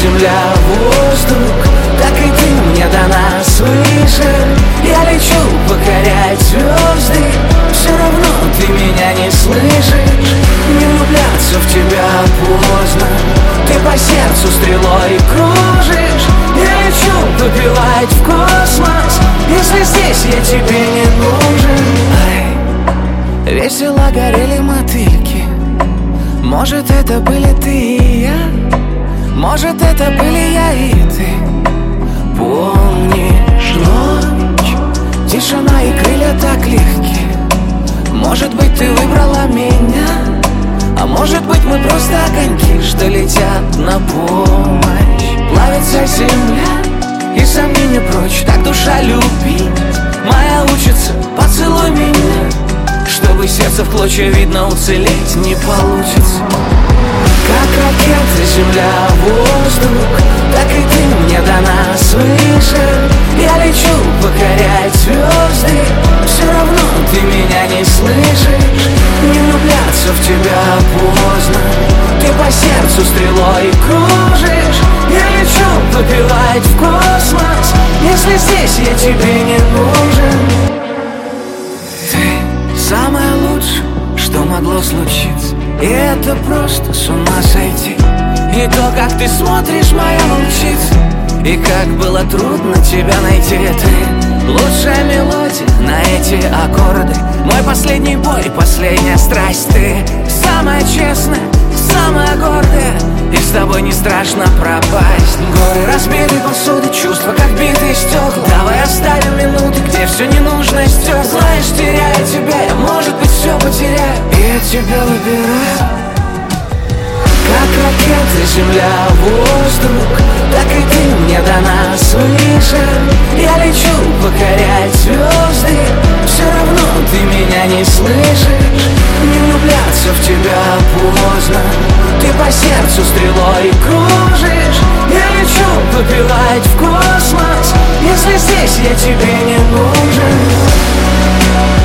земля, воздух, так и ты мне дана свыше. Я лечу покорять звезды, все равно ты меня не слышишь. Не влюбляться в тебя поздно, ты по сердцу стрелой кружишь. Я лечу попивать в космос, если здесь я тебе не нужен. Ай, весело горели мотыльки, может, это были ты и я, может, это были я и ты. Помнишь ночь, тишина и крылья так легки. Может быть, ты выбрала меня, а может быть, мы просто огоньки, что летят на помощь. Плавится земля и сомнения прочь, так душа любить моя учится. Поцелуй меня, чтобы сердце в клочья видно уцелеть не получится. Как ракета, земля, воздух, так и ты мне дана свыше. Я лечу покорять звезды, все равно ты меня не слышишь. Не влюбляться в тебя поздно, ты по сердцу стрелой кружишь. Я лечу попивать в космос, если здесь я тебе не нужен. Ты самое лучшее, что могло случиться, и это просто с ума сойти. И то, как ты смотришь, моя волчица, и как было трудно тебя найти. Ты лучшая мелодия на эти аккорды, мой последний бой, последняя страсть. Ты самая честная, самая гордая, и с тобой не страшно пропасть. Горы разбитой посуды, чувства как битые стекла. Давай оставим минуты, где все ненужное стёкло. Знаешь, теряя тебя, я, может быть, все потеряю, и я тебя выбираю. Как ракета, земля, воздух, так и ты мне дана свыше. Я лечу покорять звезды, все равно ты меня не слышишь. Не влюбляться в тебя поздно, ты по сердцу стрелой кружишь. Я лечу попивать в космос, если здесь я тебе не нужен.